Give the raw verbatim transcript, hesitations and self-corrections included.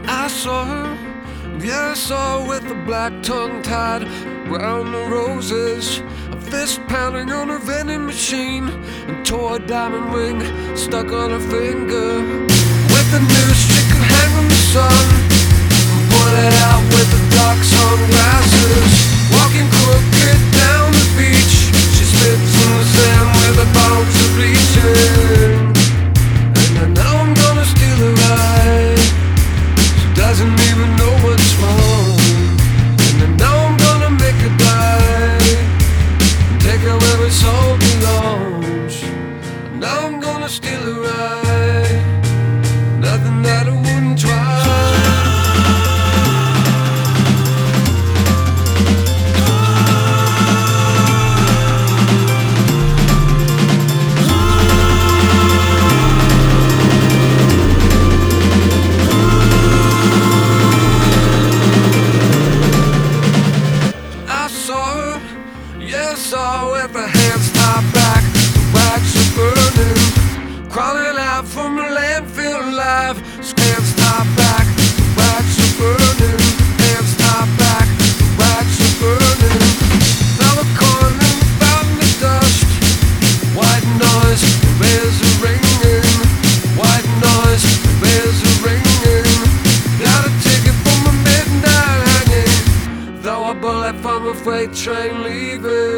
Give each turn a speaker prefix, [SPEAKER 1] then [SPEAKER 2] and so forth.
[SPEAKER 1] I saw her, yeah, I saw her with a black tongue tied around the roses, a fist pounding on her vending machine, and tore a diamond ring stuck on her finger. With a noose she could hang from the sun, pull it out with the dark sunglasses. Walking crooked down the beach, she slips in the sand with her bones are bleaching. And I know I'm gonna steal her ride, she doesn't even know what's wrong. And I know I'm gonna make her die, take her where her soul belongs. I know I'm gonna steal her ride, nothing that I wouldn't try. I saw her with her hands tied back, the wax are burning, crawling out from the landfill alive. Hands tied back, the wax are burning, hands tied back, the wax are burning. Now a corner found the dust, white noise, the bells are ringing, white noise, the bells are ringing. Got a ticket for my midnight hanging, though a bullet from a freight train leaving.